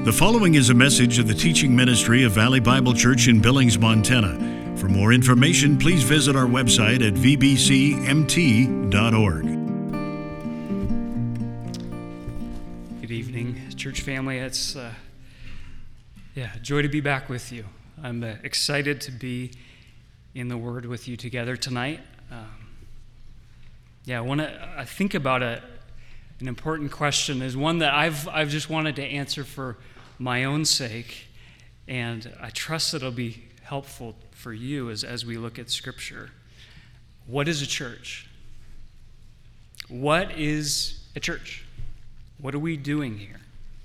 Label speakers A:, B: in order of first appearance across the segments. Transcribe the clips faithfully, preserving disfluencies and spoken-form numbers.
A: The following is a message of the teaching ministry of Valley Bible Church in Billings, Montana. For more information, please visit our website at v b c m t dot org.
B: Good evening, church family. It's uh, yeah, joy to be back with you. I'm uh, excited to be in the Word with you together tonight. Um, yeah, I want to. I think about a, an important question is one that I've I've just wanted to answer for my own sake, and I trust that it'll be helpful for you as, as we look at Scripture. What is a church? What is a church? What are we doing here?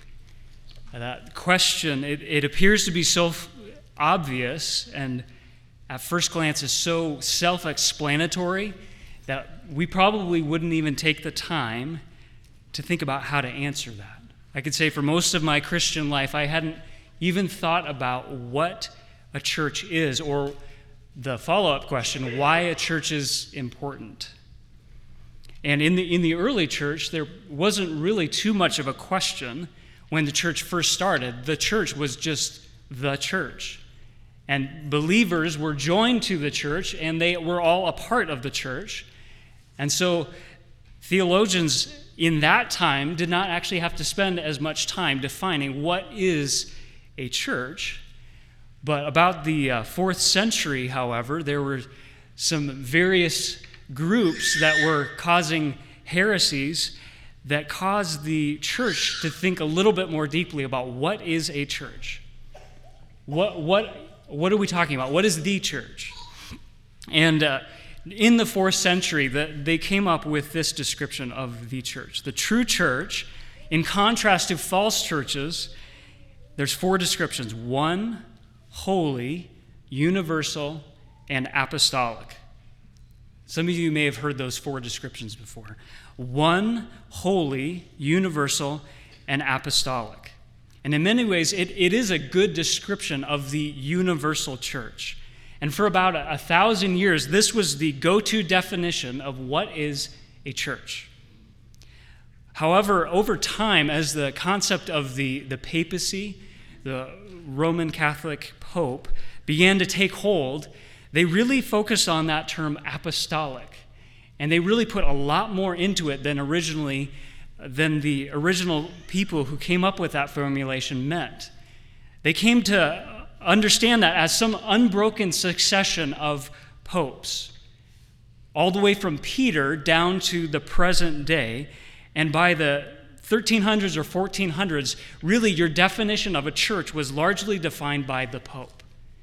B: That question, it, it appears to be so obvious and at first glance is so self-explanatory that we probably wouldn't even take the time to think about how to answer that. I could say for most of my Christian life, I hadn't even thought about what a church is, or the follow-up question, why a church is important. And in the in the early church, there wasn't really too much of a question when the church first started. The church was just the church. And believers were joined to the church, and they were all a part of the church. And so theologians in that time did not actually have to spend as much time defining what is a church. But about the uh, fourth century, however, there were some various groups that were causing heresies that caused the church to think a little bit more deeply about what is a church. What what what are we talking about? What is the church? And uh, in the fourth century, the, they came up with this description of the church. The true church, in contrast to false churches, there's four descriptions: one, holy, universal, and apostolic. Some of you may have heard those four descriptions before. One, holy, universal, and apostolic. And in many ways, it, it is a good description of the universal church. And for about a, a thousand years, this was the go-to definition of what is a church. However, over time, as the concept of the, the papacy, the Roman Catholic Pope, began to take hold, they really focused on that term apostolic. And they really put a lot more into it than originally, than the original people who came up with that formulation meant. They came to understand that as some unbroken succession of popes, all the way from Peter down to the present day, and by the thirteen hundreds or fourteen hundreds, really your definition of a church was largely defined by the Pope.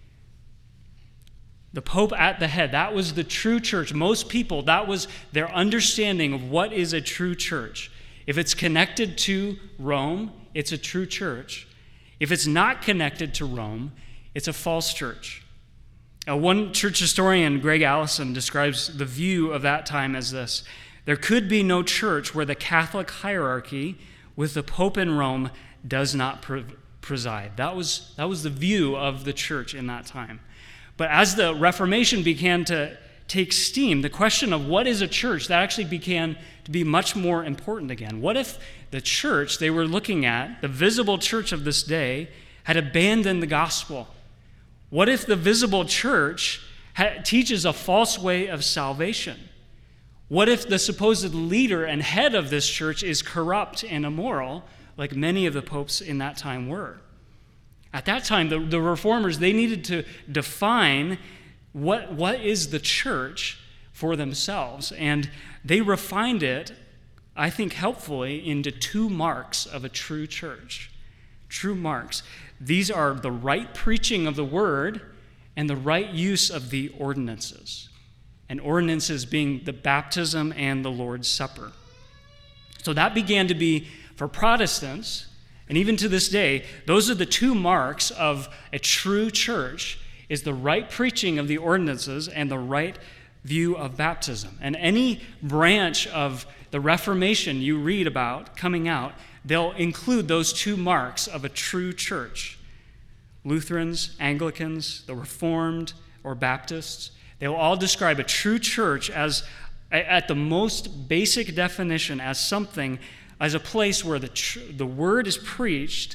B: The Pope at the head, that was the true church. Most people, that was their understanding of what is a true church. If it's connected to Rome, it's a true church. If it's not connected to Rome, it's a false church. Uh, one church historian, Greg Allison, describes the view of that time as this: there could be no church where the Catholic hierarchy with the Pope in Rome does not pre- preside. That was, that was the view of the church in that time. But as the Reformation began to take steam, the question of what is a church, that actually began to be much more important again. What if the church they were looking at, the visible church of this day, had abandoned the gospel? What if the visible church ha- teaches a false way of salvation? What if the supposed leader and head of this church is corrupt and immoral, like many of the popes in that time were? At that time, the, the reformers, they needed to define what, what is the church for themselves. And they refined it, I think helpfully, into two marks of a true church. True marks. These are the right preaching of the word and the right use of the ordinances. And ordinances being the baptism and the Lord's Supper. So that began to be, for Protestants, and even to this day, those are the two marks of a true church, is the right preaching of the ordinances and the right view of baptism. And any branch of the Reformation you read about coming out, they'll include those two marks of a true church. Lutherans, Anglicans, the Reformed, or Baptists, they will all describe a true church as, at the most basic definition, as something, as a place where the tr- the word is preached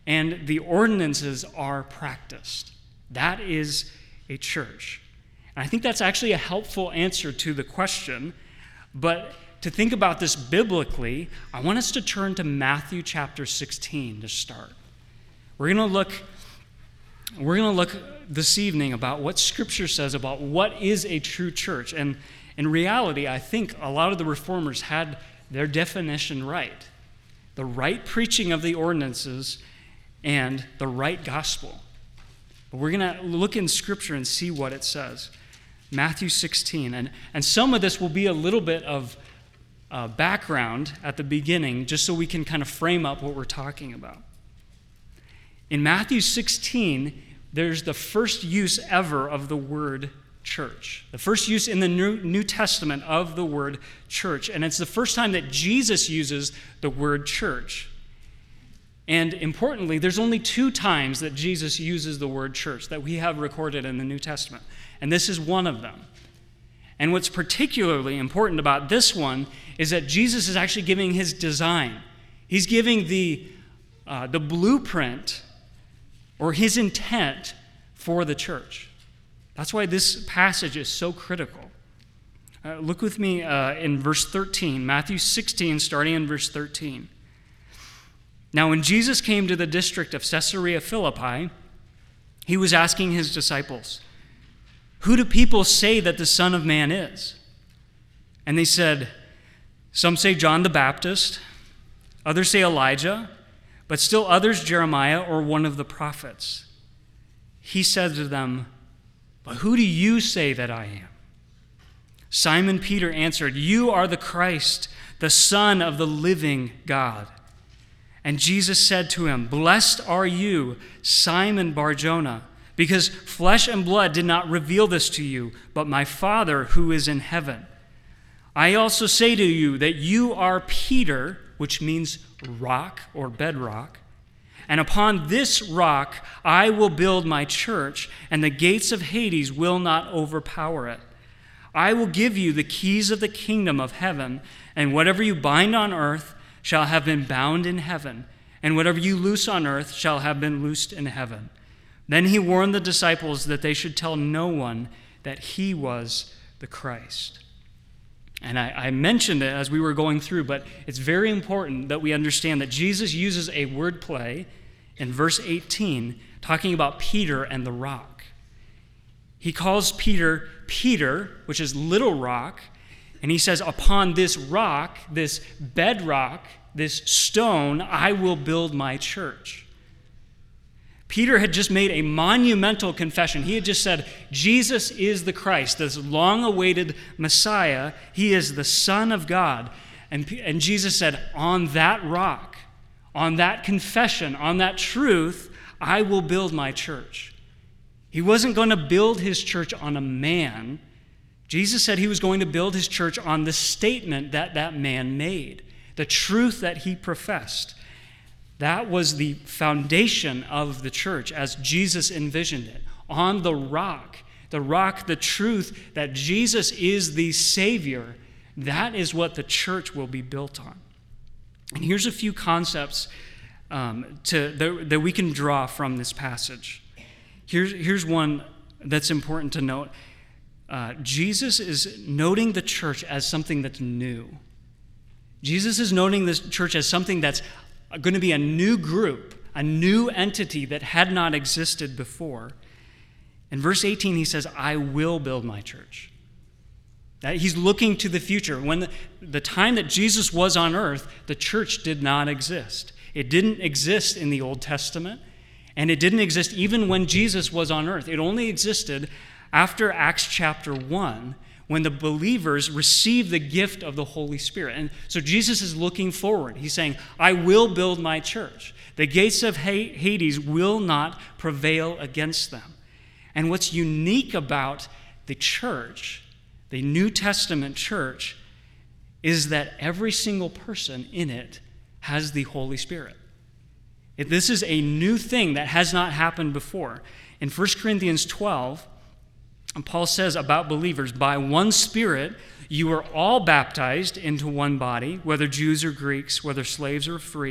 B: and the ordinances are practiced. That is a church. And I think that's actually a helpful answer to the question, but to think about this biblically, I want us to turn to Matthew chapter sixteen to start. We're going to look we're going to look this evening about what Scripture says about what is a true church. And in reality, I think a lot of the reformers had their definition right. The right preaching of the ordinances and the right gospel. But we're going to look in Scripture and see what it says. Matthew sixteen. And, and some of this will be a little bit of uh, background at the beginning, just so we can kind of frame up what we're talking about. In Matthew sixteen, there's the first use ever of the word church. The first use in the New, New Testament of the word church. And it's the first time that Jesus uses the word church. And importantly, there's only two times that Jesus uses the word church that we have recorded in the New Testament. And this is one of them. And what's particularly important about this one is that Jesus is actually giving his design. He's giving the, uh, the blueprint or his intent for the church. That's why this passage is so critical. Uh, look with me uh, in verse thirteen, Matthew sixteen, starting in verse thirteen. Now, when Jesus came to the district of Caesarea Philippi, he was asking his disciples, "Who do people say that the Son of Man is?" And they said, "Some say John the Baptist, others say Elijah, but still others Jeremiah or one of the prophets." He said to them, "But who do you say that I am?" Simon Peter answered, "You are the Christ, the Son of the living God." And Jesus said to him, "Blessed are you, Simon Bar-Jonah, because flesh and blood did not reveal this to you, but my Father who is in heaven. I also say to you that you are Peter," which means rock or bedrock, "and upon this rock I will build my church, and the gates of Hades will not overpower it. I will give you the keys of the kingdom of heaven, and whatever you bind on earth shall have been bound in heaven, and whatever you loose on earth shall have been loosed in heaven." Then he warned the disciples that they should tell no one that he was the Christ. And I, I mentioned it as we were going through, but it's very important that we understand that Jesus uses a word play in verse eighteen, talking about Peter and the rock. He calls Peter Peter, which is little rock, and he says, "Upon this rock, this bedrock, this stone, I will build my church." Peter had just made a monumental confession. He had just said, Jesus is the Christ, this long-awaited Messiah. He is the Son of God. And, and Jesus said, on that rock, on that confession, on that truth, I will build my church. He wasn't going to build his church on a man. Jesus said he was going to build his church on the statement that that man made, the truth that he professed. That was the foundation of the church as Jesus envisioned it. On the rock, the rock, the truth that Jesus is the Savior, that is what the church will be built on. And here's a few concepts um, to, that, that we can draw from this passage. Here's, here's one that's important to note. Uh, Jesus is noting the church as something that's new. Jesus is noting this church as something that's going to be a new group, a new entity that had not existed before. In verse eighteen, he says, "I will build my church." That he's looking to the future. When the, the time that Jesus was on earth, the church did not exist. It didn't exist in the Old Testament, and it didn't exist even when Jesus was on earth. It only existed after Acts chapter one, when the believers received the gift of the Holy Spirit. And so Jesus is looking forward. He's saying, I will build my church. The gates of Hades will not prevail against them. And what's unique about the church, the New Testament church, is that every single person in it has the Holy Spirit. This is a new thing that has not happened before. In First Corinthians twelve, Paul says about believers, by one Spirit you are all baptized into one body, whether Jews or Greeks, whether slaves or free,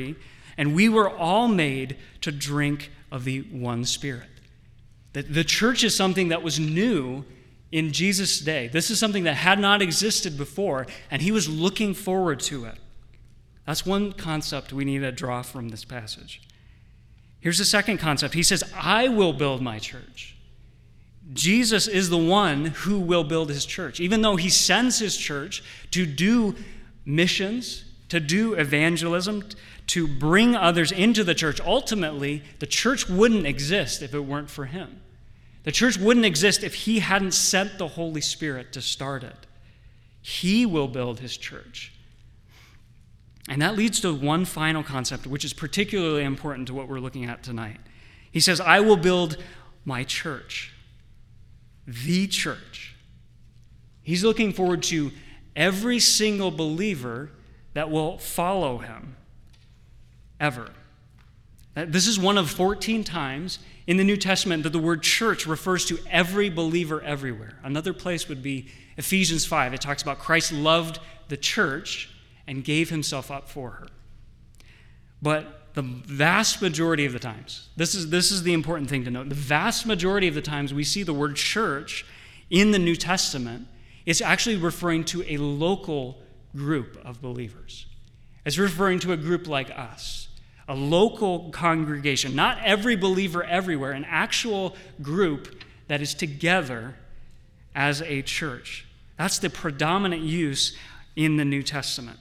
B: And we were all made to drink of the one Spirit. The, the church is something that was new in Jesus' day. This is something that had not existed before, and he was looking forward to it. That's one concept we need to draw from this passage. Here's the second concept. He says, I will build my church. Jesus is the one who will build his church. Even though he sends his church to do missions, to do evangelism, to bring others into the church, ultimately, the church wouldn't exist if it weren't for him. The church wouldn't exist if he hadn't sent the Holy Spirit to start it. He will build his church. And that leads to one final concept, which is particularly important to what we're looking at tonight. He says, I will build my church, the church. He's looking forward to every single believer that will follow him, ever. This is one of fourteen times in the New Testament that the word church refers to every believer everywhere. Another place would be Ephesians five. It talks about Christ loved the church and gave himself up for her. But the vast majority of the times, this is, this is the important thing to note, the vast majority of the times we see the word church in the New Testament, it's actually referring to a local group of believers. It's referring to a group like us, a local congregation, not every believer everywhere, an actual group that is together as a church. That's the predominant use in the New Testament.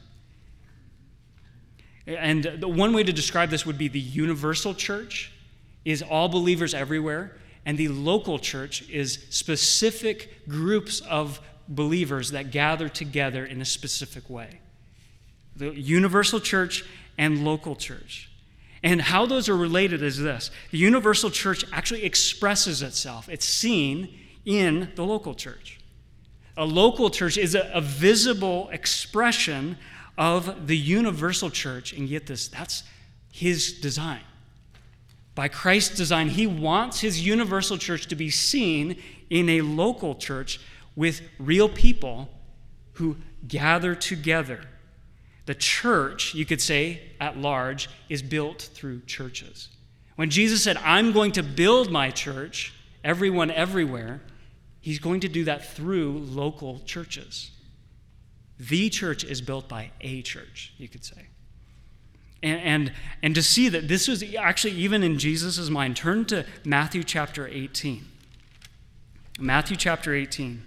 B: And the one way to describe this would be the universal church is all believers everywhere, and the local church is specific groups of believers that gather together in a specific way. The universal church and local church. And how those are related is this. The universal church actually expresses itself. It's seen in the local church. A local church is a, a visible expression of the universal church. And get this, that's his design. By Christ's design, he wants his universal church to be seen in a local church with real people who gather together. The church, you could say, at large, is built through churches. When Jesus said, I'm going to build my church, everyone everywhere, he's going to do that through local churches. The church is built by a church, you could say. And, and, and to see that this was actually even in Jesus' mind, turn to Matthew chapter eighteen. Matthew chapter eighteen.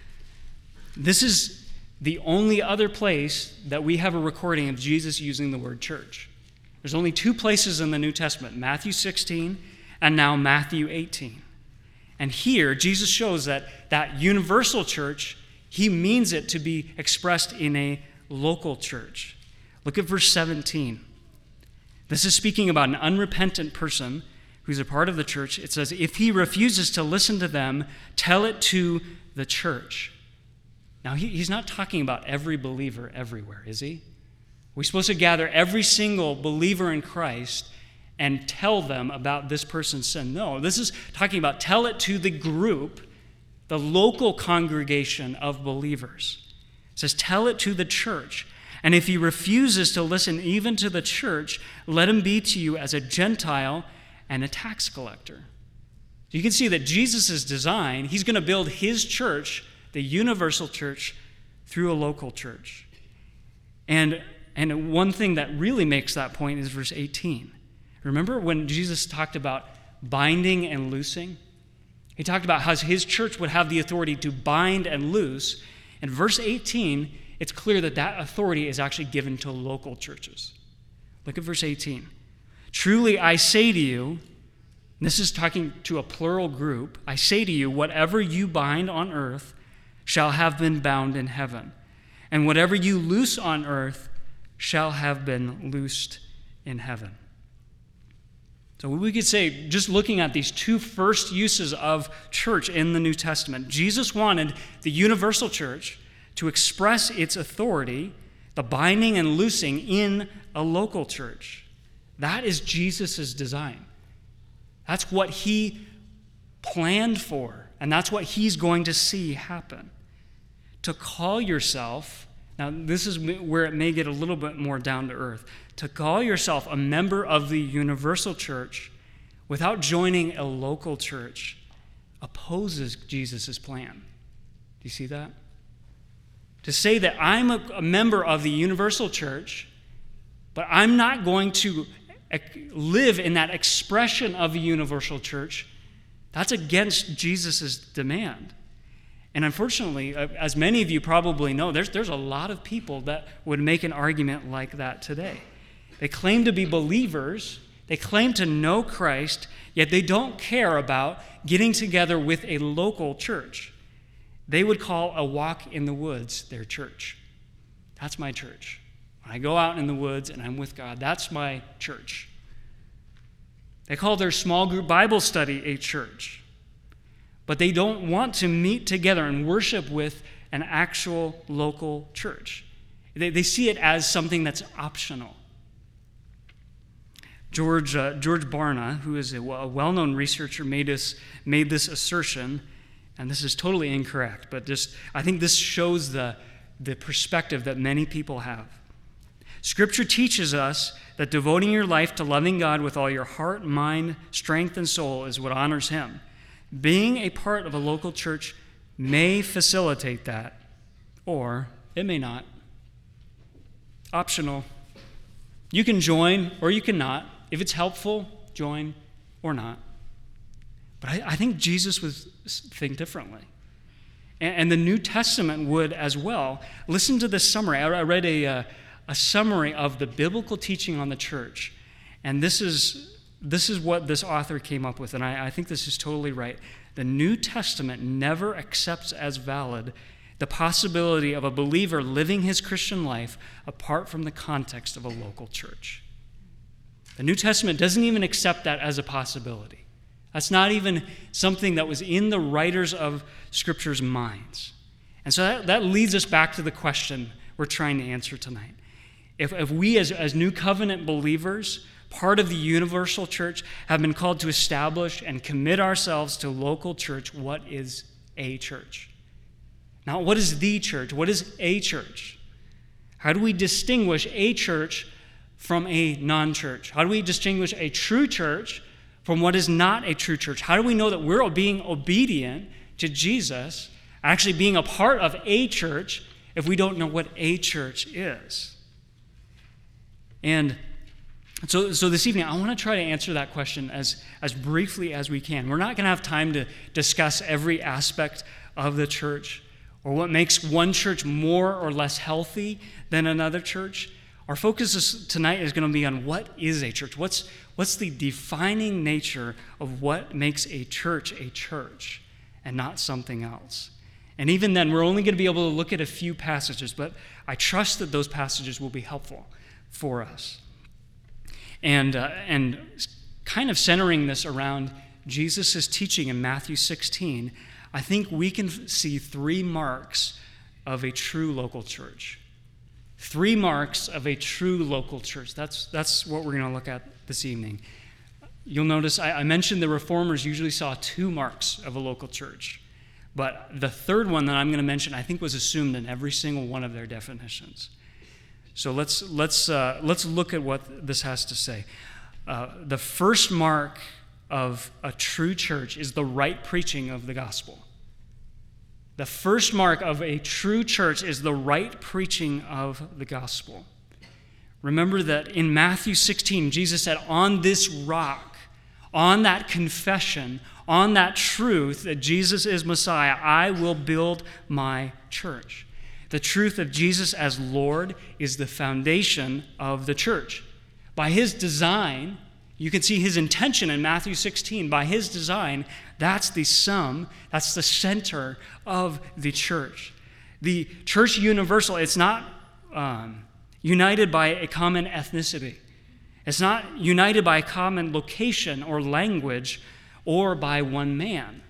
B: This is the only other place that we have a recording of Jesus using the word church. There's only two places in the New Testament, Matthew sixteen and now Matthew eighteen. And here, Jesus shows that that universal church, he means it to be expressed in a local church. Look at verse seventeen. This is speaking about an unrepentant person who's a part of the church. It says, if he refuses to listen to them, tell it to the church. Now, he, he's not talking about every believer everywhere, is he? We're supposed to gather every single believer in Christ and tell them about this person's sin. No, this is talking about tell it to the group, the local congregation of believers. It says, tell it to the church. And if he refuses to listen even to the church, let him be to you as a Gentile and a tax collector. You can see that Jesus' design, he's going to build his church, the universal church, through a local church. And, and one thing that really makes that point is verse eighteen. Remember when Jesus talked about binding and loosing? He talked about how his church would have the authority to bind and loose. In verse eighteen, it's clear that that authority is actually given to local churches. Look at verse eighteen. Truly I say to you, this is talking to a plural group, I say to you, whatever you bind on earth shall have been bound in heaven, and whatever you loose on earth shall have been loosed in heaven. So we could say, just looking at these two first uses of church in the New Testament, Jesus wanted the universal church to express its authority, the binding and loosing, in a local church. That is Jesus' design. That's what he planned for, and that's what he's going to see happen. To call yourself, now this is where it may get a little bit more down to earth, to call yourself a member of the universal church without joining a local church opposes Jesus' plan. Do you see that? To say that I'm a, a member of the universal church, but I'm not going to live in that expression of a universal church, that's against Jesus' demand. And unfortunately, as many of you probably know, there's, there's a lot of people that would make an argument like that today. They claim to be believers, they claim to know Christ, yet they don't care about getting together with a local church. They would call a walk in the woods their church. That's my church. When I go out in the woods and I'm with God, that's my church. They call their small group Bible study a church. But they don't want to meet together and worship with an actual local church. They, they see it as something that's optional. George, uh, George Barna, who is a, a well-known researcher, made this, made this assertion, and this is totally incorrect, but just I think this shows the, the perspective that many people have. Scripture teaches us that devoting your life to loving God with all your heart, mind, strength, and soul is what honors Him. Being a part of a local church may facilitate that, or it may not. Optional. You can join or you cannot. If it's helpful, join or not. But I, I think Jesus would think differently. And, and the New Testament would as well. Listen to this summary. I, I read a, uh, a summary of the biblical teaching on the church. And this is, this is what this author came up with. And I, I think this is totally right. The New Testament never accepts as valid the possibility of a believer living his Christian life apart from the context of a local church. The New Testament doesn't even accept that as a possibility. That's not even something that was in the writers of Scripture's minds. And so that, that leads us back to the question we're trying to answer tonight. If, if we as, as New Covenant believers, part of the universal church, have been called to establish and commit ourselves to local church, what is a church? Not what is the church, what is a church? How do we distinguish a church from a non-church? How do we distinguish a true church from what is not a true church? How do we know that we're being obedient to Jesus, actually being a part of a church, if we don't know what a church is? And so, so this evening, I want to try to answer that question as, as briefly as we can. We're not going to have time to discuss every aspect of the church or what makes one church more or less healthy than another church. Our focus is, tonight is going to be on what is a church. What's, what's the defining nature of what makes a church a church and not something else? And even then, we're only going to be able to look at a few passages, but I trust that those passages will be helpful for us. And, uh, and kind of centering this around Jesus' teaching in Matthew sixteen, I think we can see three marks of a true local church. Three marks of a true local church. That's, that's what we're going to look at this evening. You'll notice I, I mentioned the Reformers usually saw two marks of a local church. But the third one that I'm going to mention, I think, was assumed in every single one of their definitions. So let's, let's, uh, let's look at what this has to say. Uh, the first mark of a true church is the right preaching of the gospel. The first mark of a true church is the right preaching of the gospel. Remember that in Matthew sixteen, Jesus said, on this rock, on that confession, on that truth that Jesus is Messiah, I will build my church. The truth of Jesus as Lord is the foundation of the church. By His design, you can see His intention in Matthew sixteen. By His design, that's the sum, that's the center of the church. The church universal, it's not um, united by a common ethnicity. It's not united by a common location or language or by one man.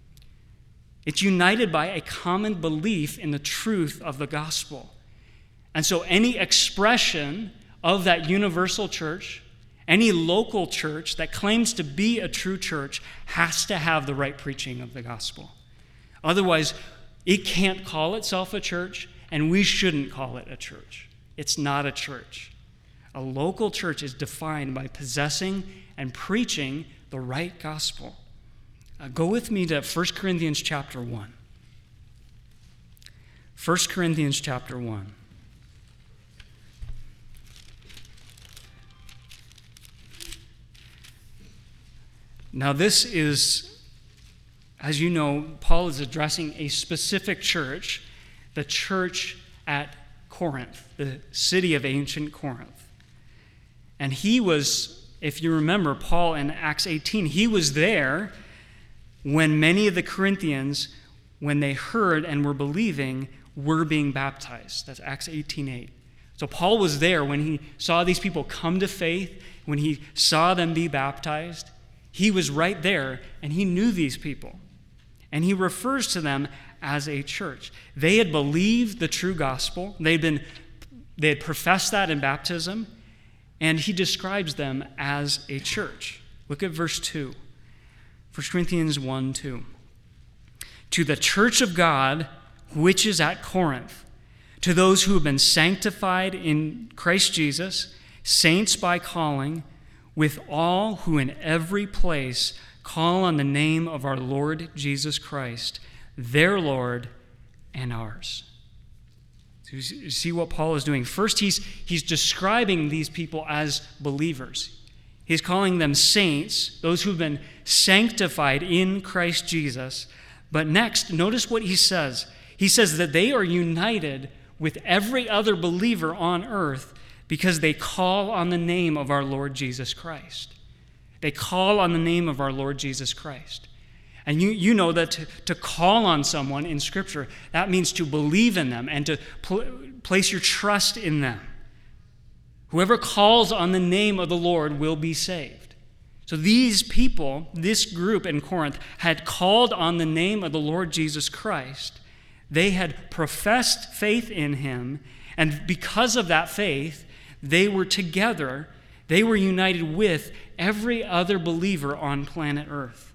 B: It's united by a common belief in the truth of the gospel. And so any expression of that universal church, any local church that claims to be a true church, has to have the right preaching of the gospel. Otherwise, it can't call itself a church, and we shouldn't call it a church. It's not a church. A local church is defined by possessing and preaching the right gospel. Uh, go with me to First Corinthians chapter one. First Corinthians chapter one. Now this is, as you know, Paul is addressing a specific church, the church at Corinth, the city of ancient Corinth. And he was, if you remember, Paul in Acts eighteen, he was there when many of the Corinthians, when they heard and were believing, were being baptized. That's Acts eighteen eight. So Paul was there when he saw these people come to faith, when he saw them be baptized. He was right there, and he knew these people. And he refers to them as a church. They had believed the true gospel. They'd been, they had professed that in baptism, and he describes them as a church. Look at verse two. First Corinthians one two. To the church of God, which is at Corinth, to those who have been sanctified in Christ Jesus, saints by calling, with all who in every place call on the name of our Lord Jesus Christ, their Lord and ours. So you see what Paul is doing. First, he's, he's describing these people as believers. He's calling them saints, those who've been sanctified in Christ Jesus. But next, notice what he says. He says that they are united with every other believer on earth because they call on the name of our Lord Jesus Christ. They call on the name of our Lord Jesus Christ. And you, you know that to, to call on someone in Scripture, that means to believe in them and to pl- place your trust in them. Whoever calls on the name of the Lord will be saved. So these people, this group in Corinth, had called on the name of the Lord Jesus Christ. They had professed faith in him, and because of that faith, they were together, they were united with every other believer on planet Earth.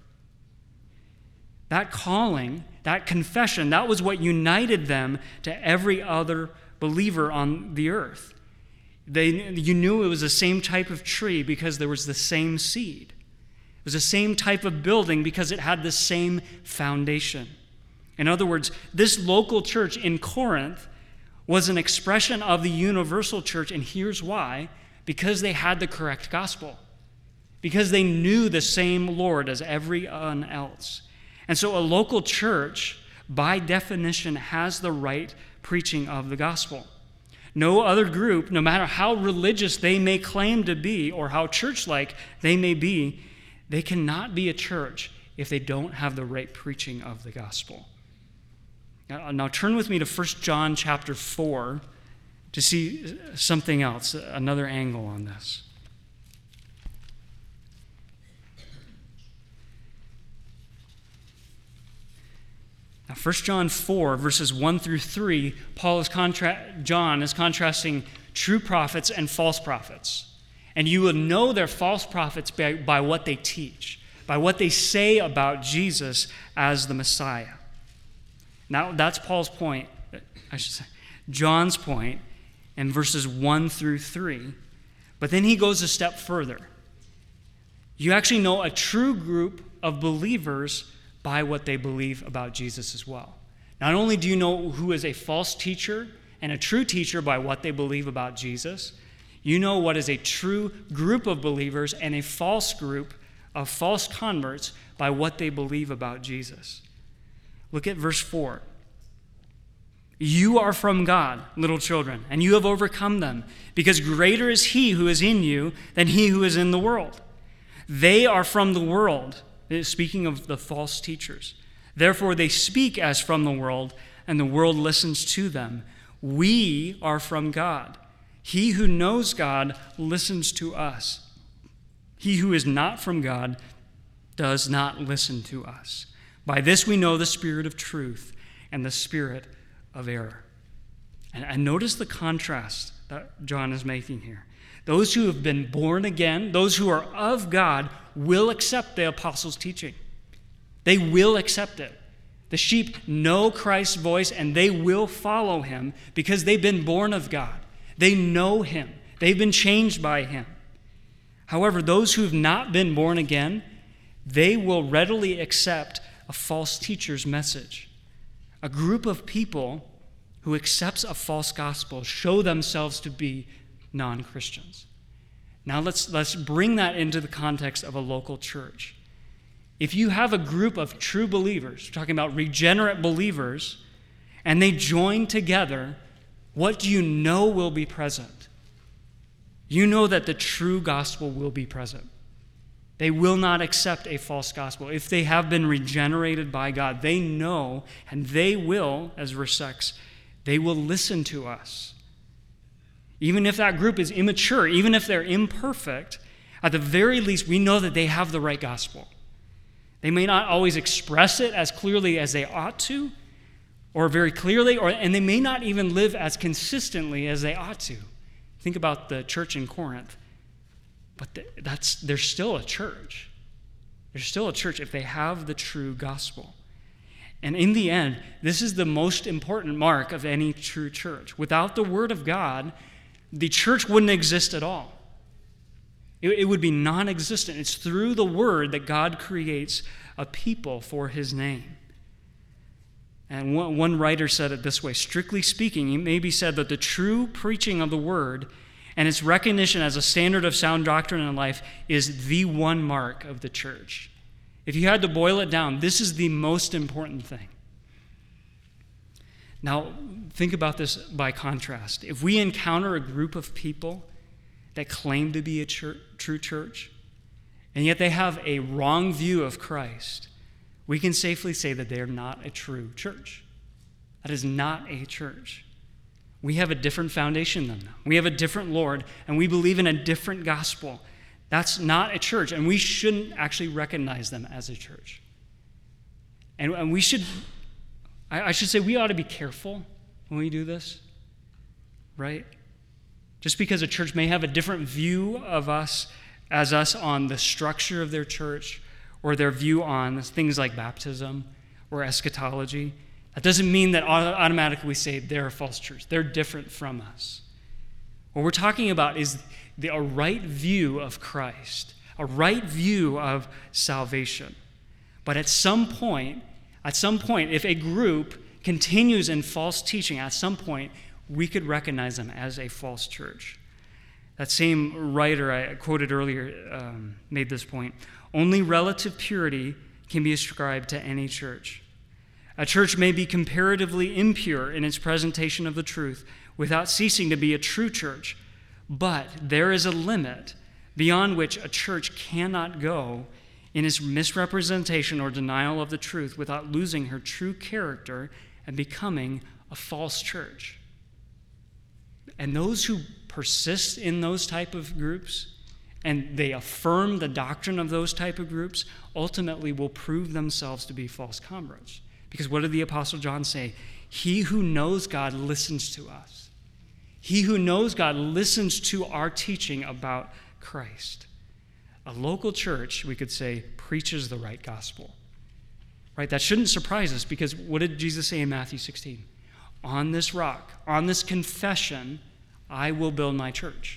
B: That calling, that confession, that was what united them to every other believer on the earth. They, you knew it was the same type of tree because there was the same seed. It was the same type of building because it had the same foundation. In other words, this local church in Corinth was an expression of the universal church, and here's why. Because they had the correct gospel. Because they knew the same Lord as everyone else. And so a local church, by definition, has the right preaching of the gospel. No other group, no matter how religious they may claim to be or how church-like they may be, they cannot be a church if they don't have the right preaching of the gospel. Now, now turn with me to First John chapter four to see something else, another angle on this. Now, First John four, verses one through three, Paul is contra- John is contrasting true prophets and false prophets. And you will know they're false prophets by, by what they teach, by what they say about Jesus as the Messiah. Now, that's Paul's point, I should say, John's point in verses one through three. But then he goes a step further. You actually know a true group of believers by what they believe about Jesus as well. Not only do you know who is a false teacher and a true teacher by what they believe about Jesus, you know what is a true group of believers and a false group of false converts by what they believe about Jesus. Look at verse four. You are from God, little children, and you have overcome them, because greater is he who is in you than he who is in the world. They are from the world, speaking of the false teachers. Therefore they speak as from the world, and the world listens to them. We are from God. He who knows God listens to us. He who is not from God does not listen to us. By this we know the spirit of truth and the spirit of error. And, and notice the contrast that John is making here. Those who have been born again, those who are of God, will accept the apostles' teaching. They will accept it. The sheep know Christ's voice and they will follow him because they've been born of God. They know him. They've been changed by him. However, those who have not been born again, they will readily accept a false teacher's message. A group of people who accepts a false gospel show themselves to be non-Christians. Now let's, let's bring that into the context of a local church. If you have a group of true believers, we're talking about regenerate believers, and they join together, what do you know will be present? You know that the true gospel will be present. They will not accept a false gospel. If they have been regenerated by God, they know, and they will, as verse six, they will listen to us. Even if that group is immature, even if they're imperfect, at the very least, we know that they have the right gospel. They may not always express it as clearly as they ought to, or very clearly, or and they may not even live as consistently as they ought to. Think about the church in Corinth. But that's they're still a church. They're still a church if they have the true gospel. And in the end, this is the most important mark of any true church. Without the word of God, the church wouldn't exist at all. It, it would be non-existent. It's through the word that God creates a people for his name. And one, one writer said it this way: strictly speaking, it may be said that the true preaching of the word and its recognition as a standard of sound doctrine in life is the one mark of the church. If you had to boil it down, this is the most important thing. Now, think about this by contrast. If we encounter a group of people that claim to be a church, true church, and yet they have a wrong view of Christ, we can safely say that they are not a true church. That is not a church. We have a different foundation than them. We have a different Lord, and we believe in a different gospel. That's not a church, and we shouldn't actually recognize them as a church. And, and we should, I, I should say, we ought to be careful when we do this, right? Just because a church may have a different view of us as us on the structure of their church, or their view on things like baptism or eschatology, that doesn't mean that automatically we say they're a false church. They're different from us. What we're talking about is the, a right view of Christ, a right view of salvation. But at some point, at some point, if a group continues in false teaching, at some point, we could recognize them as a false church. That same writer I quoted earlier um, made this point. Only relative purity can be ascribed to any church. A church may be comparatively impure in its presentation of the truth without ceasing to be a true church, but there is a limit beyond which a church cannot go in its misrepresentation or denial of the truth without losing her true character and becoming a false church. And those who persist in those type of groups and they affirm the doctrine of those type of groups ultimately will prove themselves to be false converts. Because what did the Apostle John say? He who knows God listens to us. He who knows God listens to our teaching about Christ. A local church, we could say, preaches the right gospel. Right? That shouldn't surprise us, because what did Jesus say in Matthew sixteen? On this rock, on this confession, I will build my church.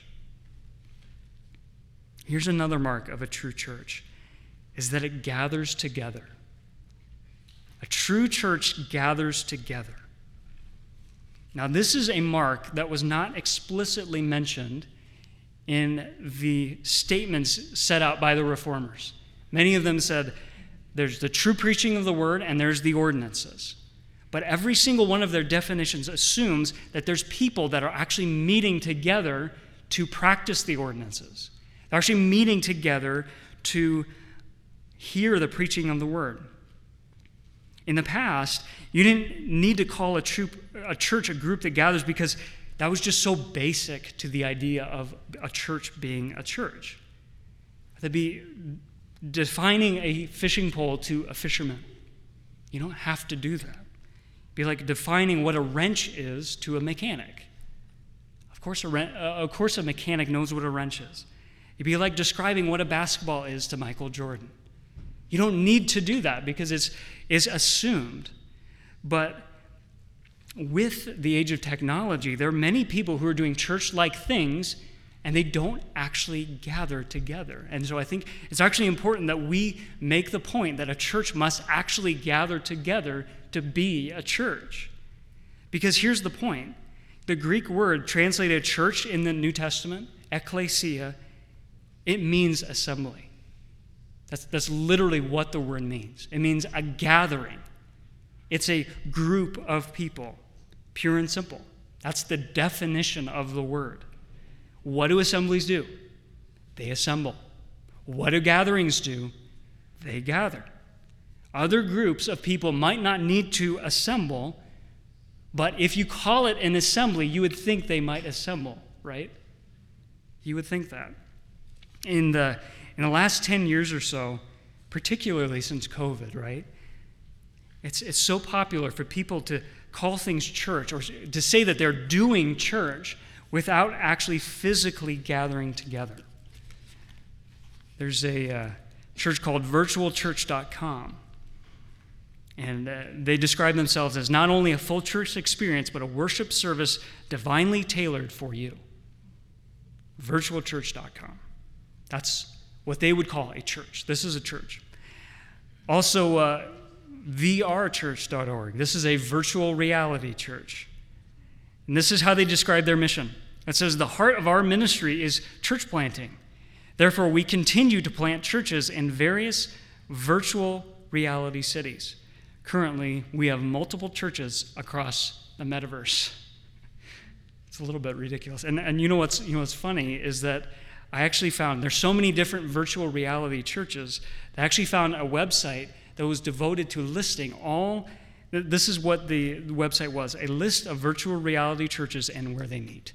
B: Here's another mark of a true church, is that it gathers together. A true church gathers together. Now, this is a mark that was not explicitly mentioned in the statements set out by the reformers. Many of them said, there's the true preaching of the word and there's the ordinances. But every single one of their definitions assumes that there's people that are actually meeting together to practice the ordinances. They're actually meeting together to hear the preaching of the word. In the past, you didn't need to call a, troop, a church a group that gathers, because that was just so basic to the idea of a church being a church. That'd be defining a fishing pole to a fisherman. You don't have to do that. It'd be like defining what a wrench is to a mechanic. Of course, a, uh, of course, a mechanic knows what a wrench is. It'd be like describing what a basketball is to Michael Jordan. You don't need to do that because it's, it's assumed. But with the age of technology, there are many people who are doing church-like things and they don't actually gather together. And so I think it's actually important that we make the point that a church must actually gather together to be a church. Because here's the point. The Greek word translated church in the New Testament, ekklesia, it means assembly. That's, that's literally what the word means. It means a gathering. It's a group of people, pure and simple. That's the definition of the word. What do assemblies do? They assemble. What do gatherings do? They gather. Other groups of people might not need to assemble, but if you call it an assembly, you would think they might assemble, right? You would think that. In the, in the last ten years or so, particularly since COVID, right? It's, it's so popular for people to call things church or to say that they're doing church without actually physically gathering together. There's a uh, church called virtual church dot com. And uh, they describe themselves as not only a full church experience, but a worship service divinely tailored for you. virtual church dot com. That's what they would call a church. This is a church. Also, uh, v r church dot org. This is a virtual reality church. And this is how they describe their mission. It says, the heart of our ministry is church planting. Therefore, we continue to plant churches in various virtual reality cities. Currently, we have multiple churches across the metaverse. It's a little bit ridiculous. And, and you know what's you know what's funny is that I actually found there's so many different virtual reality churches that I actually found a website that was devoted to listing all, this is what the website was, a list of virtual reality churches and where they meet.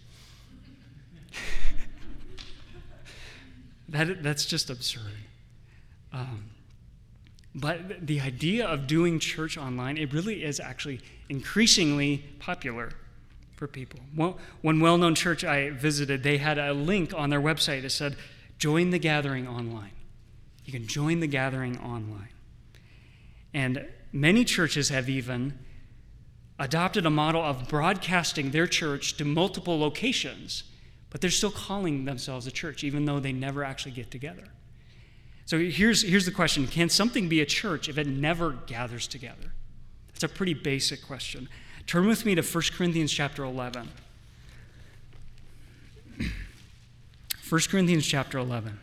B: that That's just absurd. Um, But the idea of doing church online, it really is actually increasingly popular for people. Well, one well-known church I visited, they had a link on their website that said, join the gathering online. You can join the gathering online. And many churches have even adopted a model of broadcasting their church to multiple locations, but they're still calling themselves a church, even though they never actually get together. So here's, here's the question. Can something be a church if it never gathers together? It's a pretty basic question. Turn with me to First Corinthians chapter eleven. First Corinthians chapter eleven.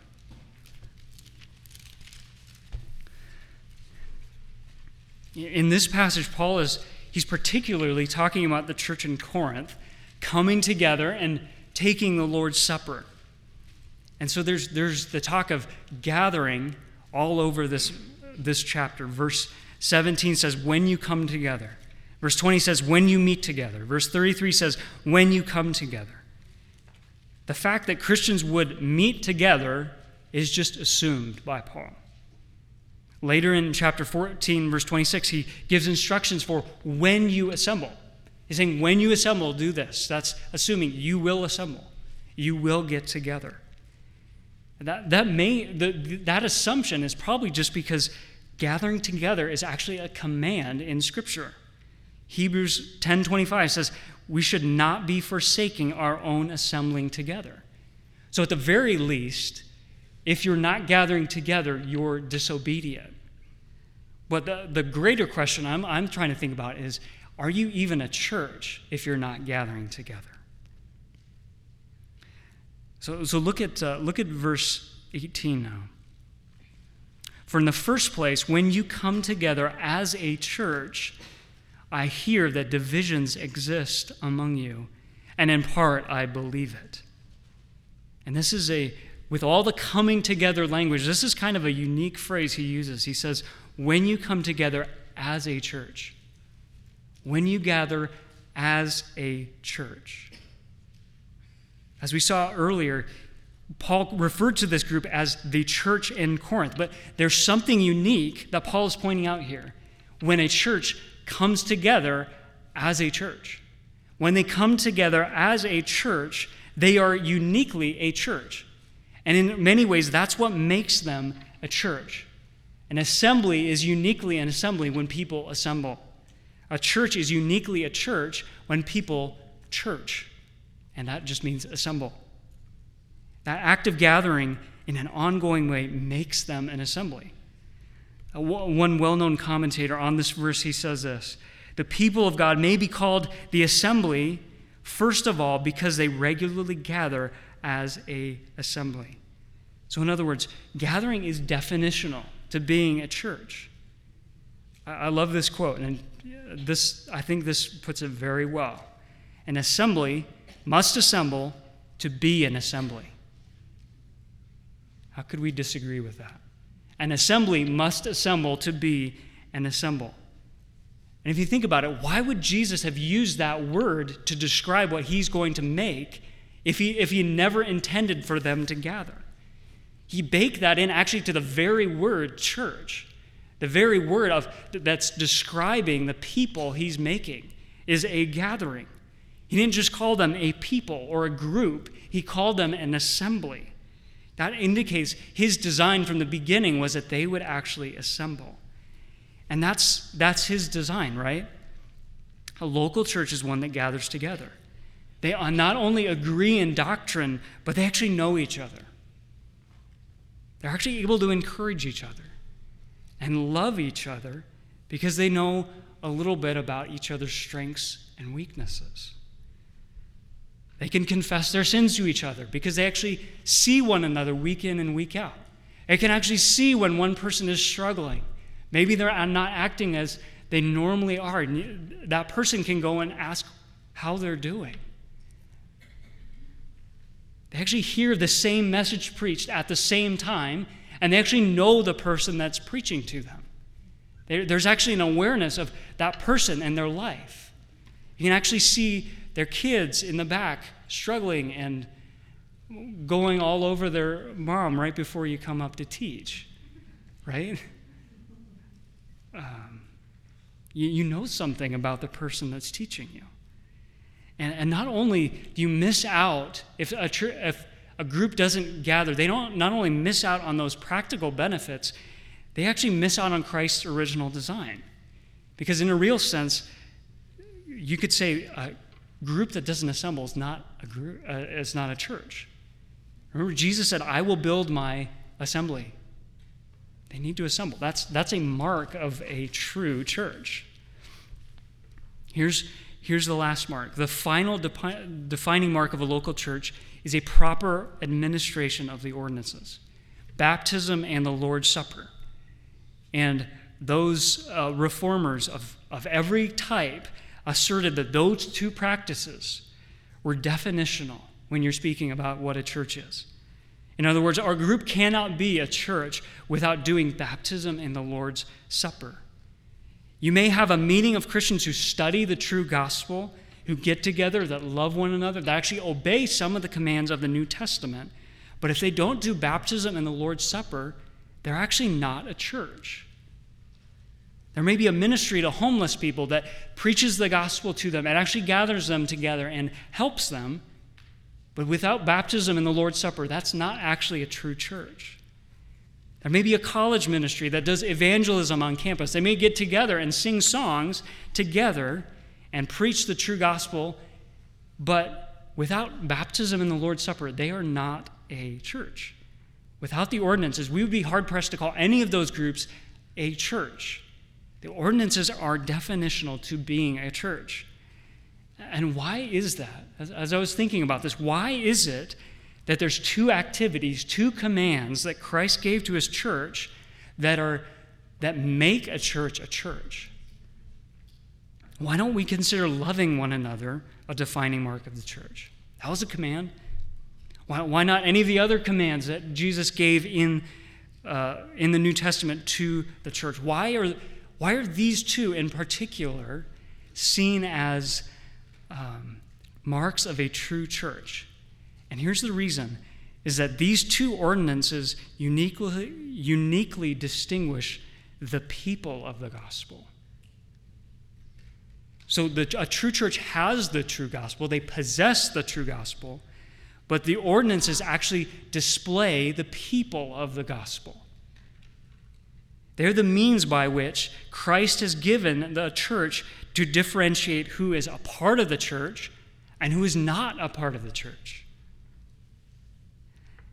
B: In this passage, Paul is he's particularly talking about the church in Corinth coming together and taking the Lord's Supper. And so there's there's the talk of gathering all over this, this chapter. Verse seventeen says, when you come together. Verse twenty says, when you meet together. Verse thirty-three says, when you come together. The fact that Christians would meet together is just assumed by Paul. Later in chapter fourteen, verse twenty-six, he gives instructions for when you assemble. He's saying, when you assemble, do this. That's assuming you will assemble. You will get together. That, that, may, the, that assumption is probably just because gathering together is actually a command in Scripture. Hebrews ten twenty-five says, we should not be forsaking our own assembling together. So at the very least, if you're not gathering together, you're disobedient. But the, the greater question I'm, I'm trying to think about is, are you even a church if you're not gathering together? So, so look at uh, look at verse eighteen now. For in the first place, when you come together as a church, I hear that divisions exist among you, and in part I believe it. And this is a, with all the coming together language, this is kind of a unique phrase he uses. He says, when you come together as a church, when you gather as a church. As we saw earlier, Paul referred to this group as the church in Corinth, but there's something unique that Paul is pointing out here. When a church comes together as a church, when they come together as a church, they are uniquely a church. And in many ways, that's what makes them a church. An assembly is uniquely an assembly when people assemble. A church is uniquely a church when people church. And that just means assemble. That act of gathering in an ongoing way makes them an assembly. Uh, one well-known commentator on this verse, he says this: the people of God may be called the assembly, first of all, because they regularly gather as a assembly. So in other words, gathering is definitional to being a church. I, I love this quote, and this I think this puts it very well. An assembly must assemble to be an assembly. How could we disagree with that? An assembly must assemble to be an assemble. And if you think about it, why would Jesus have used that word to describe what he's going to make if he, if he never intended for them to gather? He baked that in actually to the very word church. The very word of that's describing the people he's making is a gathering. He didn't just call them a people or a group. He called them an assembly. That indicates his design from the beginning was that they would actually assemble. And that's, that's his design, right? A local church is one that gathers together. They not only agree in doctrine, but they actually know each other. They're actually able to encourage each other and love each other because they know a little bit about each other's strengths and weaknesses. They can confess their sins to each other because they actually see one another week in and week out. They can actually see when one person is struggling. Maybe they're not acting as they normally are. That person can go and ask how they're doing. They actually hear the same message preached at the same time, and they actually know the person that's preaching to them. There's actually an awareness of that person and their life. You can actually see their kids in the back struggling and going all over their mom right before you come up to teach, right? Um, you, you know something about the person that's teaching you. And, and not only do you miss out, if a, tr- if a group doesn't gather, they don't not only miss out on those practical benefits, they actually miss out on Christ's original design. Because in a real sense, you could say a group that doesn't assemble is not a group, uh, is not a church. Remember, Jesus said, "I will build my assembly." They need to assemble. That's, that's a mark of a true church. Here's, here's the last mark. The final depi- defining mark of a local church is a proper administration of the ordinances, baptism and the Lord's Supper. And those uh, reformers of, of every type asserted that those two practices were definitional when you're speaking about what a church is. In other words, our group cannot be a church without doing baptism and the Lord's Supper. You may have a meeting of Christians who study the true gospel, who get together, that love one another, that actually obey some of the commands of the New Testament. But if they don't do baptism and the Lord's Supper, they're actually not a church. There may be a ministry to homeless people that preaches the gospel to them and actually gathers them together and helps them. But without baptism and the Lord's Supper, that's not actually a true church. There may be a college ministry that does evangelism on campus. They may get together and sing songs together and preach the true gospel, but without baptism and the Lord's Supper, they are not a church. Without the ordinances, we would be hard-pressed to call any of those groups a church. The ordinances are definitional to being a church. And why is that? As, as I was thinking about this, why is it that there's two activities, two commands that Christ gave to his church that are that make a church a church? Why don't we consider loving one another a defining mark of the church? That was a command. Why, why not any of the other commands that Jesus gave in uh, in the New Testament to the church? Why are why are these two in particular seen as um, marks of a true church? And here's the reason, is that these two ordinances uniquely, uniquely distinguish the people of the gospel. So the, a true church has the true gospel, they possess the true gospel, but the ordinances actually display the people of the gospel. They're the means by which Christ has given the church to differentiate who is a part of the church and who is not a part of the church.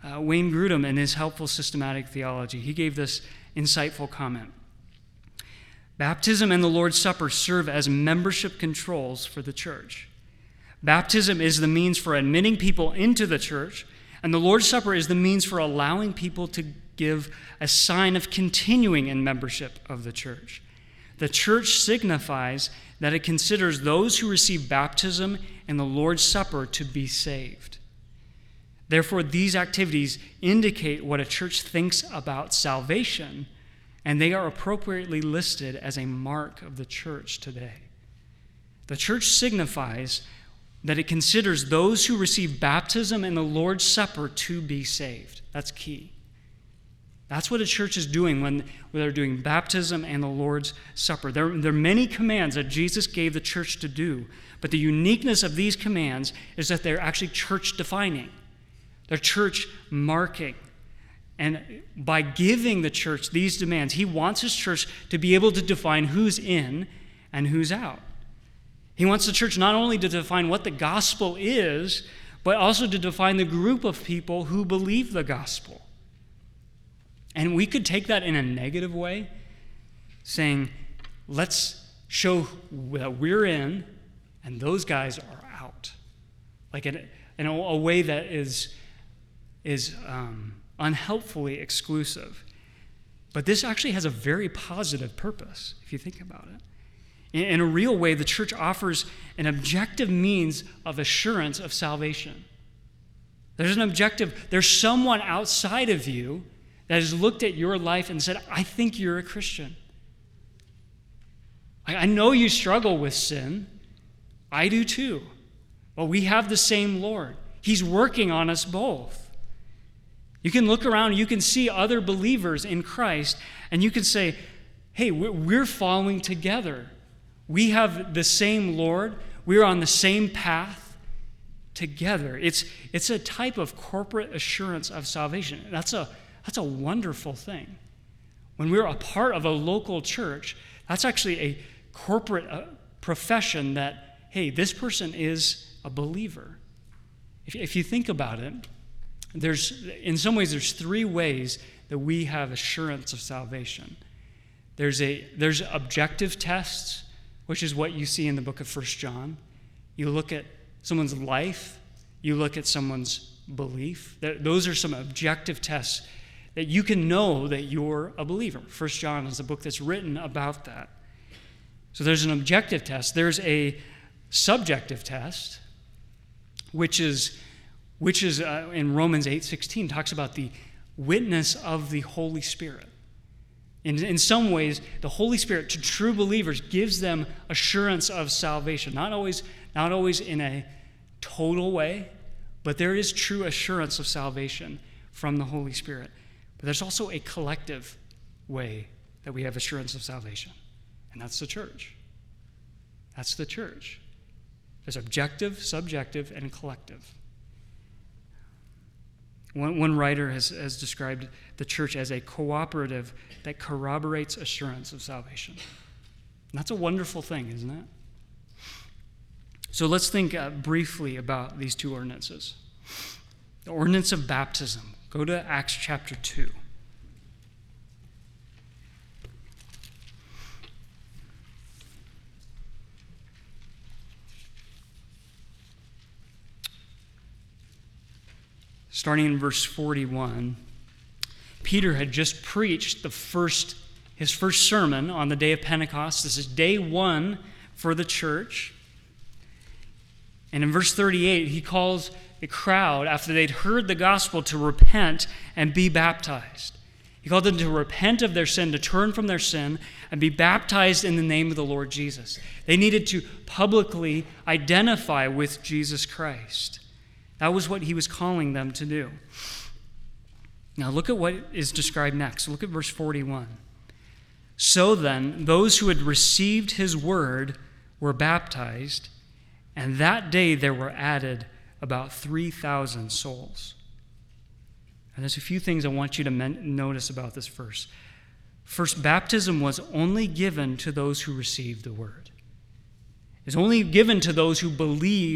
B: Uh, Wayne Grudem, in his helpful systematic theology, he gave this insightful comment. Baptism and the Lord's Supper serve as membership controls for the church. Baptism is the means for admitting people into the church, and the Lord's Supper is the means for allowing people to give a sign of continuing in membership of the church. The church signifies that it considers those who receive baptism and the Lord's Supper to be saved. Therefore, these activities indicate what a church thinks about salvation, and they are appropriately listed as a mark of the church today. The church signifies that it considers those who receive baptism and the Lord's Supper to be saved. That's key. That's what a church is doing when, when they're doing baptism and the Lord's Supper. There, there are many commands that Jesus gave the church to do, but the uniqueness of these commands is that they're actually church-defining. They're church-marking. And by giving the church these demands, he wants his church to be able to define who's in and who's out. He wants the church not only to define what the gospel is, but also to define the group of people who believe the gospel. And we could take that in a negative way, saying, let's show that we're in and those guys are out. Like in, in a, a way that is, is um, unhelpfully exclusive. But this actually has a very positive purpose, if you think about it. In, in a real way, the church offers an objective means of assurance of salvation. There's an objective, there's someone outside of you that has looked at your life and said, I think you're a Christian. I, I know you struggle with sin. I do too. But we have the same Lord. He's working on us both. You can look around, you can see other believers in Christ, and you can say, hey, we're following together. We have the same Lord. We're on the same path together. It's, it's a type of corporate assurance of salvation. That's a That's a wonderful thing. When we're a part of a local church, that's actually a corporate uh, profession that, hey, this person is a believer. If, if you think about it, there's, in some ways, there's three ways that we have assurance of salvation. There's a there's objective tests, which is what you see in the book of First John. You look at someone's life. You look at someone's belief. Those are some objective tests that you can know that you're a believer. First John is a book that's written about that. So there's an objective test. There's a subjective test, which is, which is uh, in Romans eight sixteen, talks about the witness of the Holy Spirit. In, in some ways, the Holy Spirit to true believers gives them assurance of salvation. Not always, not always in a total way, but there is true assurance of salvation from the Holy Spirit. But there's also a collective way that we have assurance of salvation, and that's the church. That's the church. There's objective, subjective, and collective. One, one writer has, has described the church as a cooperative that corroborates assurance of salvation. And that's a wonderful thing, isn't it? So let's think uh, briefly about these two ordinances. The ordinance of baptism. Go to Acts chapter two. Starting in verse forty-one, Peter had just preached the first, his first sermon on the day of Pentecost. This is day one for the church. And in verse thirty-eight, he calls the crowd, after they'd heard the gospel, to repent and be baptized. He called them to repent of their sin, to turn from their sin, and be baptized in the name of the Lord Jesus. They needed to publicly identify with Jesus Christ. That was what he was calling them to do. Now look at what is described next. Look at verse forty-one. So then, those who had received his word were baptized, and that day there were added about three thousand souls. And there's a few things I want you to men- notice about this verse. First, baptism was only given to those who received the word. It's only given to those who believed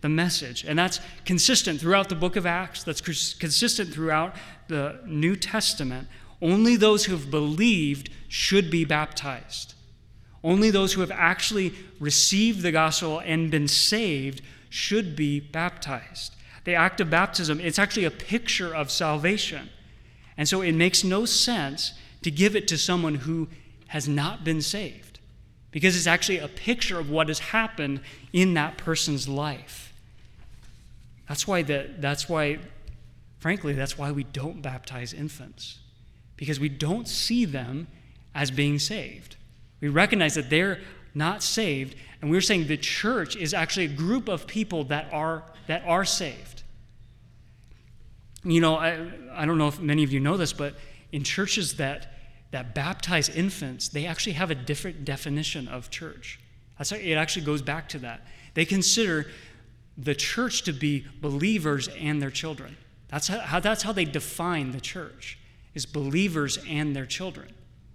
B: the message. And that's consistent throughout the book of Acts. That's consistent throughout the New Testament. Only those who have believed should be baptized. Only those who have actually received the gospel and been saved should be baptized. The act of baptism, it's actually a picture of salvation. And so it makes no sense to give it to someone who has not been saved, because it's actually a picture of what has happened in that person's life. That's why, the, that's why, frankly, that's why we don't baptize infants, because we don't see them as being saved. We recognize that they're not saved, and we're saying the church is actually a group of people that are that are saved. You know, I, I don't know if many of you know this, but in churches that, that baptize infants, they actually have a different definition of church. That's how, it actually goes back to that. They consider the church to be believers and their children. That's how, that's how they define the church, is believers and their children.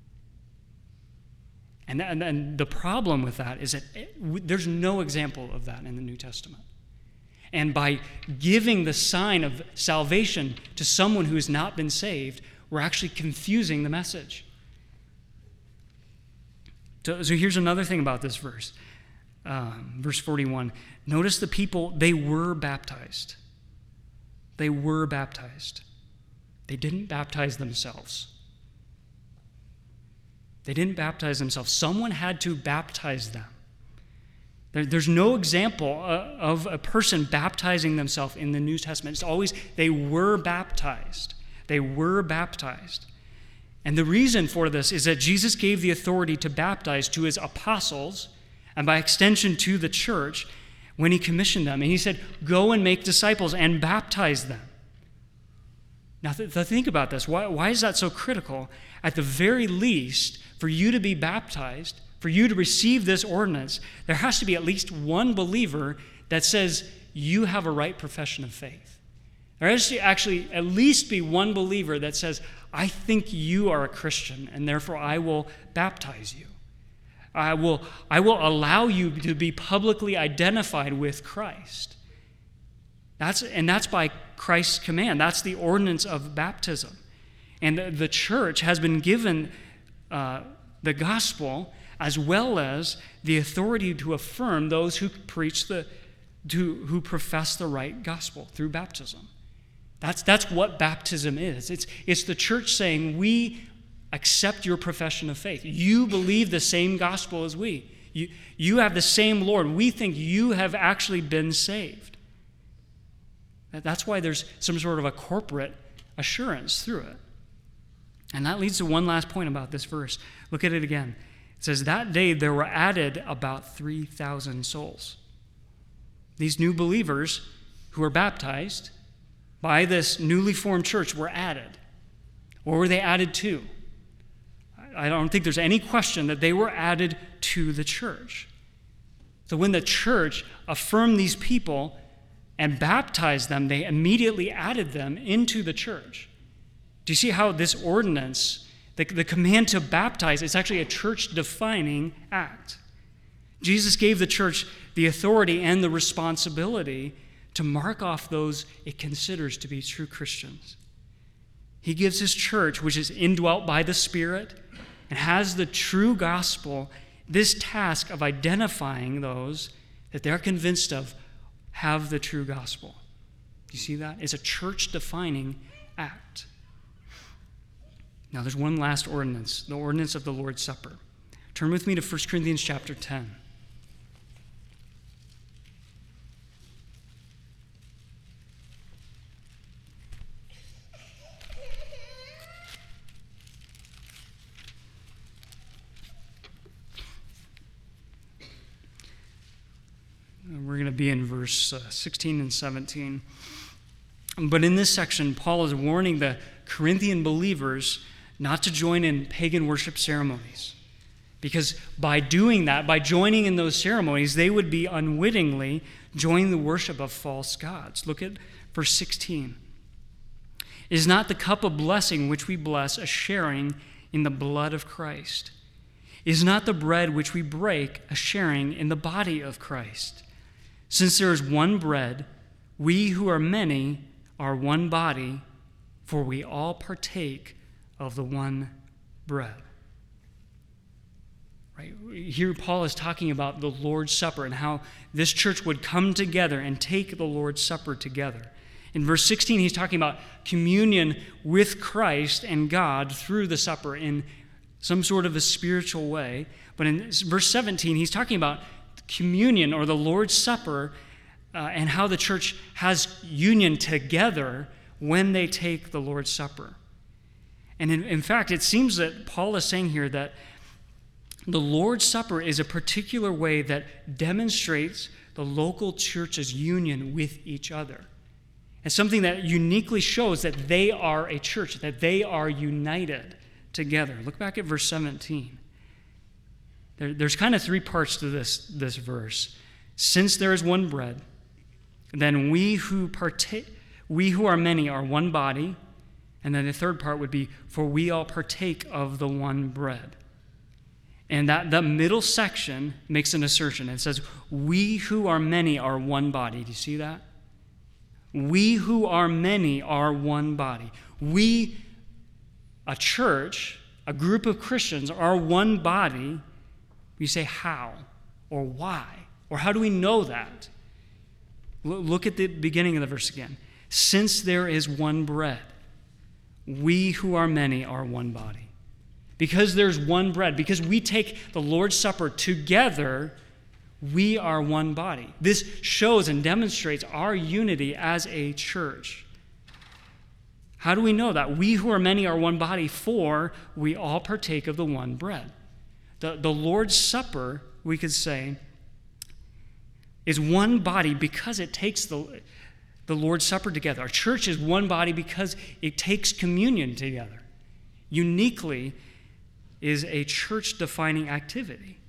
B: And, and, and the problem with that is that it, there's no example of that in the New Testament. And by giving the sign of salvation to someone who has not been saved, we're actually confusing the message. So, so here's another thing about this verse. Um, verse forty-one. Notice the people, they were baptized. They were baptized. They didn't baptize themselves. They didn't baptize themselves. Someone had to baptize them. There, there's no example uh, of a person baptizing themselves in the New Testament. It's always they were baptized. They were baptized. And the reason for this is that Jesus gave the authority to baptize to his apostles, and by extension to the church, when he commissioned them. And he said, go and make disciples and baptize them. Now, th- th- think about this. Why, why is that so critical? At the very least, for you to be baptized, for you to receive this ordinance, there has to be at least one believer that says you have a right profession of faith. There has to actually at least be one believer that says, I think you are a Christian, and therefore I will baptize you. I will, I will allow you to be publicly identified with Christ. That's, and that's by Christ's command. That's the ordinance of baptism. And the, the church has been given uh, the gospel as well as the authority to affirm those who preach the, to, who profess the right gospel through baptism. That's, that's what baptism is. It's, it's the church saying, we accept your profession of faith. You believe the same gospel as we. You, you have the same Lord. We think you have actually been saved. That's why there's some sort of a corporate assurance through it. And that leads to one last point about this verse. Look at it again. It says, that day there were added about three thousand souls. These new believers who were baptized by this newly formed church were added. What were they added to? I don't think there's any question that they were added to the church. So when the church affirmed these people and baptized them, they immediately added them into the church. Do you see how this ordinance, the, the command to baptize, is actually a church-defining act? Jesus gave the church the authority and the responsibility to mark off those it considers to be true Christians. He gives his church, which is indwelt by the Spirit and has the true gospel, this task of identifying those that they're convinced of have the true gospel. Do you see that? It's a church-defining act. Now, there's one last ordinance, the ordinance of the Lord's Supper. Turn with me to First Corinthians chapter ten. We're going to be in verse uh, sixteen and seventeen. But in this section, Paul is warning the Corinthian believers not to join in pagan worship ceremonies. Because by doing that, by joining in those ceremonies, they would be unwittingly joining the worship of false gods. Look at verse sixteen. Is not the cup of blessing which we bless a sharing in the blood of Christ? Is not the bread which we break a sharing in the body of Christ? Since there is one bread, we who are many are one body, for we all partake of the one bread. Right? Here Paul is talking about the Lord's Supper and how this church would come together and take the Lord's Supper together. In verse sixteen, he's talking about communion with Christ and God through the supper in some sort of a spiritual way. But in verse seventeen, he's talking about communion or the Lord's Supper uh, and how the church has union together when they take the Lord's Supper. And in, in fact, it seems that Paul is saying here that the Lord's Supper is a particular way that demonstrates the local church's union with each other. It's something that uniquely shows that they are a church, that they are united together. Look back at verse seventeen. There, there's kind of three parts to this, this verse. Since there is one bread, then we who partake, we who are many are one body. And then the third part would be, for we all partake of the one bread. And that the middle section makes an assertion. It says, we who are many are one body. Do you see that? We who are many are one body. We, a church, a group of Christians, are one body. You say, how? Or why? Or how do we know that? Look at the beginning of the verse again. Since there is one bread, we who are many are one body. Because there's one bread, because we take the Lord's Supper together, we are one body. This shows and demonstrates our unity as a church. How do we know that? We who are many are one body, for we all partake of the one bread. The, the Lord's Supper, we could say, is one body because it takes the, the Lord's Supper together. Our church is one body because it takes communion together. Uniquely is a church-defining activity.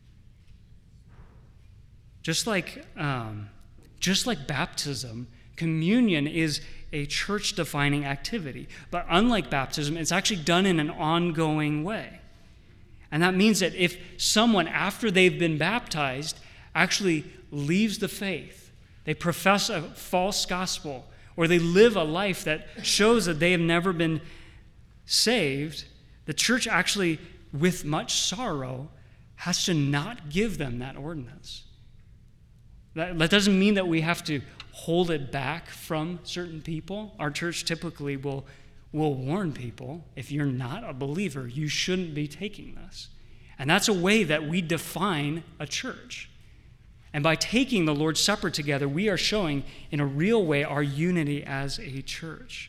B: Just like, um, just like baptism, communion is a church-defining activity. But unlike baptism, it's actually done in an ongoing way. And that means that if someone, after they've been baptized, actually leaves the faith, they profess a false gospel, or they live a life that shows that they have never been saved, the church actually, with much sorrow, has to not give them that ordinance. That, that doesn't mean that we have to hold it back from certain people. Our church typically will, will warn people, if you're not a believer, you shouldn't be taking this. And that's a way that we define a church. And by taking the Lord's Supper together, we are showing in a real way our unity as a church.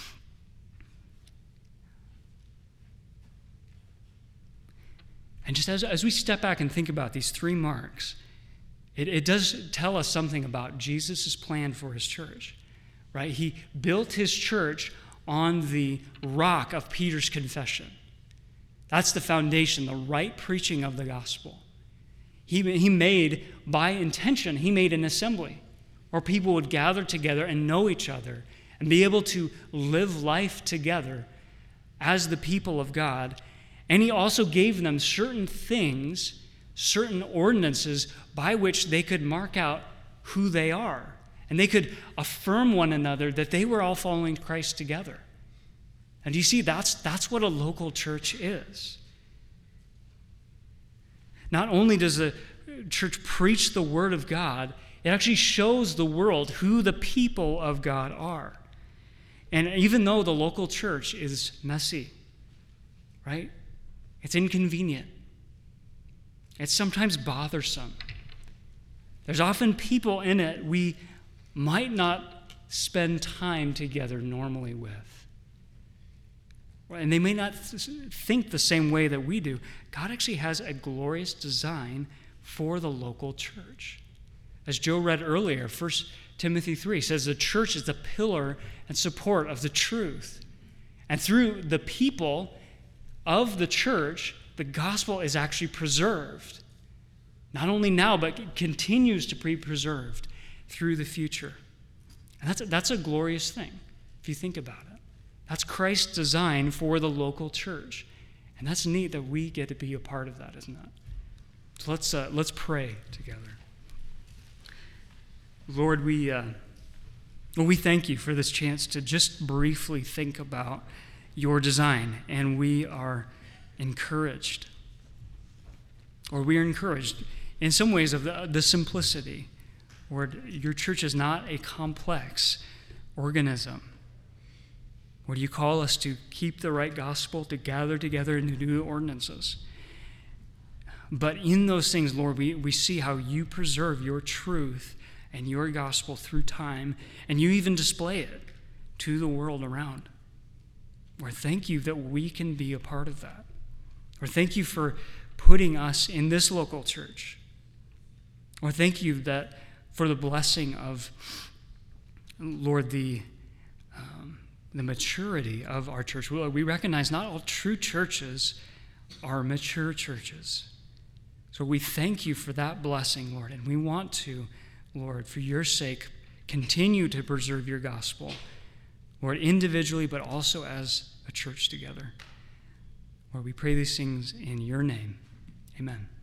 B: And just as, as we step back and think about these three marks, it, it does tell us something about Jesus' plan for his church, right? He built his church on the rock of Peter's confession. That's the foundation, the right preaching of the gospel. He, he made, by intention, he made an assembly where people would gather together and know each other and be able to live life together as the people of God. And he also gave them certain things, certain ordinances by which they could mark out who they are. And they could affirm one another that they were all following Christ together. And you see, that's, that's what a local church is. Not only does the church preach the word of God, it actually shows the world who the people of God are. And even though the local church is messy, right? It's inconvenient. It's sometimes bothersome. There's often people in it we might not spend time together normally with. And they may not think the same way that we do. God actually has a glorious design for the local church. As Joe read earlier, First Timothy three says the church is the pillar and support of the truth. And through the people of the church, the gospel is actually preserved. Not only now, but continues to be preserved through the future. And that's a, that's a glorious thing, if you think about it. That's Christ's design for the local church. And that's neat that we get to be a part of that, isn't it? So let's, uh, let's pray together. Lord, we uh, well, we thank you for this chance to just briefly think about your design, and we are encouraged. Or we are encouraged in some ways of the, the simplicity. Lord, your church is not a complex organism. Lord, you call us to keep the right gospel, to gather together and to do ordinances. But in those things, Lord, we, we see how you preserve your truth and your gospel through time, and you even display it to the world around. Lord, thank you that we can be a part of that. Lord, thank you for putting us in this local church. Lord, thank you that for the blessing of, Lord, the um, the maturity of our church. We recognize not all true churches are mature churches. So we thank you for that blessing, Lord, and we want to, Lord, for your sake, continue to preserve your gospel, Lord, individually, but also as a church together. Lord, we pray these things in your name. Amen.